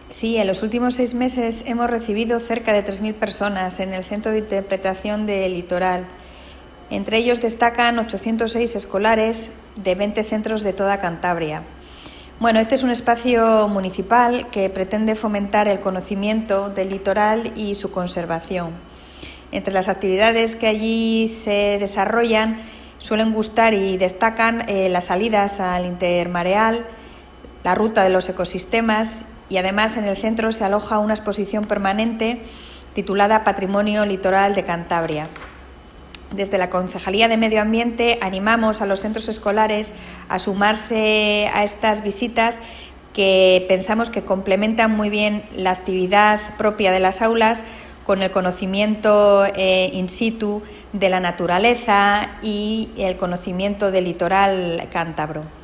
Sí, en los últimos 6 meses hemos recibido cerca de 3.000 personas en el Centro de Interpretación del Litoral. Entre ellos destacan 806 escolares de 20 centros de toda Cantabria. Bueno, este es un espacio municipal que pretende fomentar el conocimiento del litoral y su conservación. Entre las actividades que allí se desarrollan suelen gustar y destacan las salidas al intermareal, la ruta de los ecosistemas, y además en el centro se aloja una exposición permanente titulada Patrimonio Litoral de Cantabria. Desde la Concejalía de Medio Ambiente animamos a los centros escolares a sumarse a estas visitas que pensamos que complementan muy bien la actividad propia de las aulas con el conocimiento in situ de la naturaleza y el conocimiento del litoral cántabro.